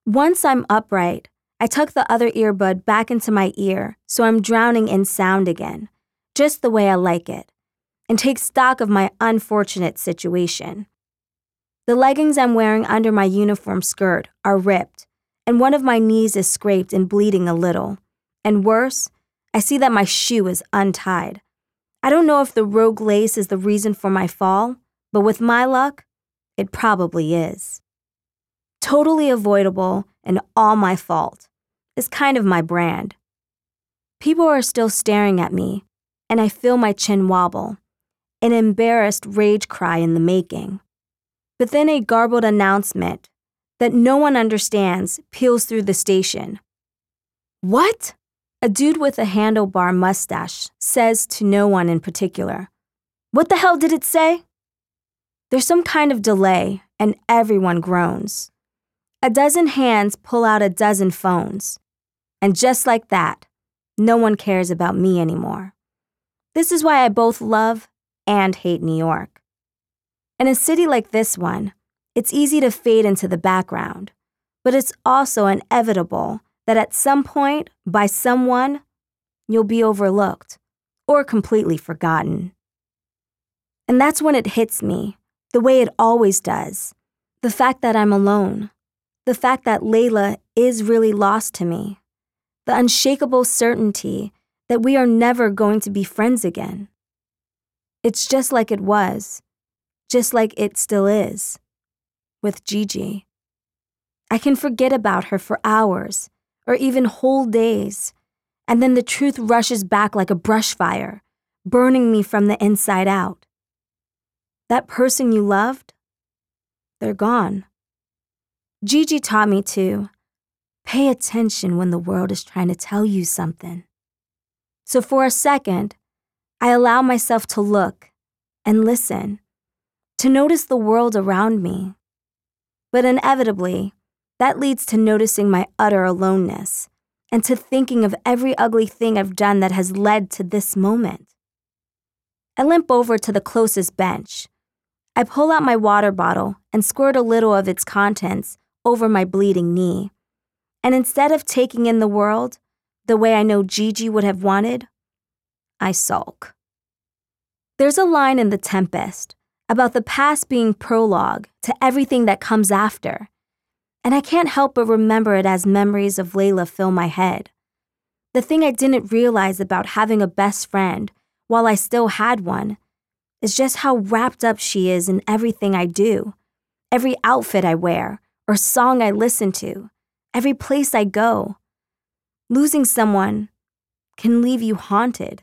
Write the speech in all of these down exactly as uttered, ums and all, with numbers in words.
Once I'm upright, I tuck the other earbud back into my ear so I'm drowning in sound again, just the way I like it, and take stock of my unfortunate situation. The leggings I'm wearing under my uniform skirt are ripped, and one of my knees is scraped and bleeding a little. And worse, I see that my shoe is untied. I don't know if the rogue lace is the reason for my fall, but with my luck, it probably is. Totally avoidable and all my fault. It's kind of my brand. People are still staring at me, and I feel my chin wobble, an embarrassed rage cry in the making. But then a garbled announcement that no one understands peels through the station. "What?" A dude with a handlebar mustache says to no one in particular. "What the hell did it say?" There's some kind of delay, and everyone groans. A dozen hands pull out a dozen phones. And just like that, no one cares about me anymore. This is why I both love and hate New York. In a city like this one, it's easy to fade into the background, but it's also inevitable that at some point, by someone, you'll be overlooked or completely forgotten. And that's when it hits me, the way it always does, the fact that I'm alone, the fact that Layla is really lost to me, the unshakable certainty that we are never going to be friends again. It's just like it was, just like it still is, with Gigi. I can forget about her for hours, or even whole days, and then the truth rushes back like a brush fire, burning me from the inside out. That person you loved, they're gone. Gigi taught me to pay attention when the world is trying to tell you something. So for a second, I allow myself to look and listen, to notice the world around me. But inevitably, that leads to noticing my utter aloneness and to thinking of every ugly thing I've done that has led to this moment. I limp over to the closest bench. I pull out my water bottle and squirt a little of its contents over my bleeding knee. And instead of taking in the world the way I know Gigi would have wanted, I sulk. There's a line in The Tempest about the past being prologue to everything that comes after, and I can't help but remember it as memories of Layla fill my head. The thing I didn't realize about having a best friend while I still had one is just how wrapped up she is in everything I do, every outfit I wear or song I listen to, every place I go. Losing someone can leave you haunted.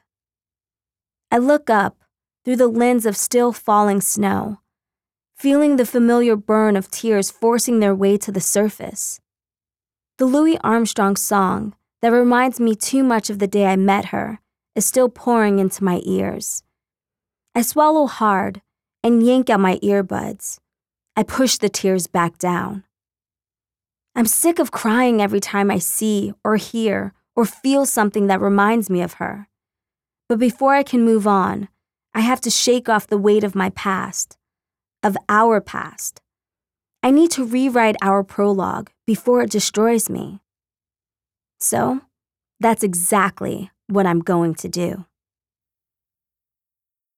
I look up through the lens of still falling snow, feeling the familiar burn of tears forcing their way to the surface. The Louis Armstrong song that reminds me too much of the day I met her is still pouring into my ears. I swallow hard and yank out my earbuds. I push the tears back down. I'm sick of crying every time I see or hear or feel something that reminds me of her. But before I can move on, I have to shake off the weight of my past, of our past. I need to rewrite our prologue before it destroys me. So, that's exactly what I'm going to do.